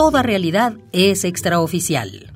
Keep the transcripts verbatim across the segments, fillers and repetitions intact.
Toda realidad es extraoficial.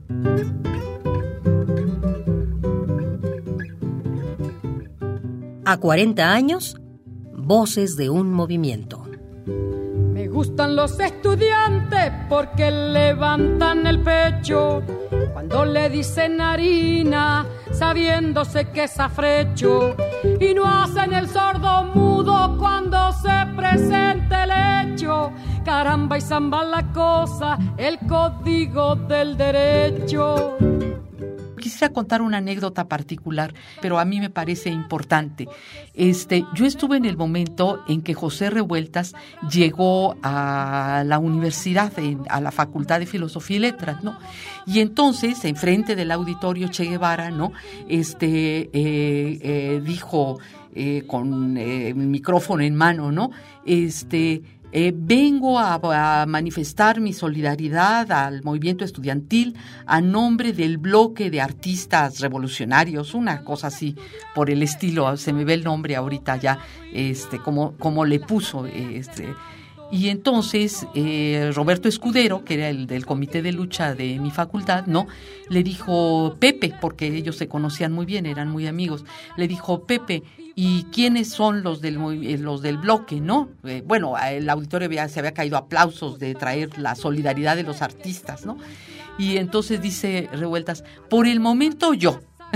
A cuarenta años, voces de un movimiento. Me gustan los estudiantes porque levantan el pecho cuando le dicen harina, sabiéndose que es afrecho, y no hacen el sordo mudo cuando se presenta el hecho. Caramba y zamba la cosa, el código del derecho. Quisiera contar una anécdota particular, pero a mí me parece importante. Este, yo estuve en el momento en que José Revueltas llegó a la universidad, en, a la Facultad de Filosofía y Letras, ¿no? Y entonces, enfrente del auditorio Che Guevara, ¿no? Este, eh, eh, dijo eh, con eh, el micrófono en mano, ¿no? Este... Eh, vengo a, a manifestar mi solidaridad al movimiento estudiantil a nombre del bloque de artistas revolucionarios, una cosa así por el estilo, se me ve el nombre ahorita ya, este, como, como le puso, este. Y entonces eh, Roberto Escudero, que era el del comité de lucha de mi facultad, ¿no? Le dijo Pepe, porque ellos se conocían muy bien, eran muy amigos, le dijo Pepe, ¿y quiénes son los del los del bloque, no? Eh, bueno, el auditorio había, se había caído aplausos de traer la solidaridad de los artistas, ¿no? Y entonces dice Revueltas, por el momento yo.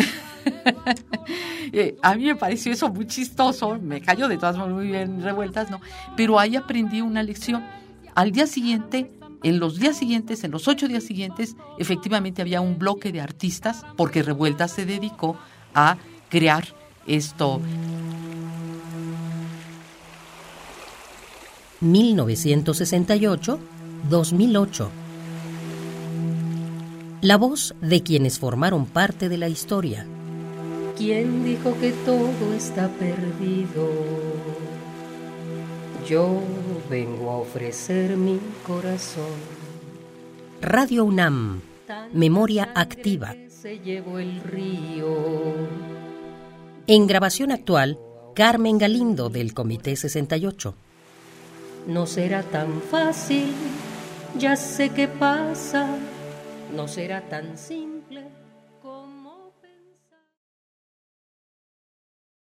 eh, a mí me pareció eso muy chistoso, me cayó de todas maneras muy bien Revueltas, ¿no? Pero ahí aprendí una lección. Al día siguiente, en los días siguientes, en los ocho días siguientes, efectivamente había un bloque de artistas porque Revueltas se dedicó a crear esto. mil novecientos sesenta y ocho a dos mil ocho. La voz de quienes formaron parte de la historia. ¿Quién dijo que todo está perdido? Yo vengo a ofrecer mi corazón. Radio UNAM, memoria activa. Se llevó el río. En grabación actual, Carmen Galindo, del Comité sesenta y ocho. No será tan fácil, ya sé qué pasa, no será tan simple.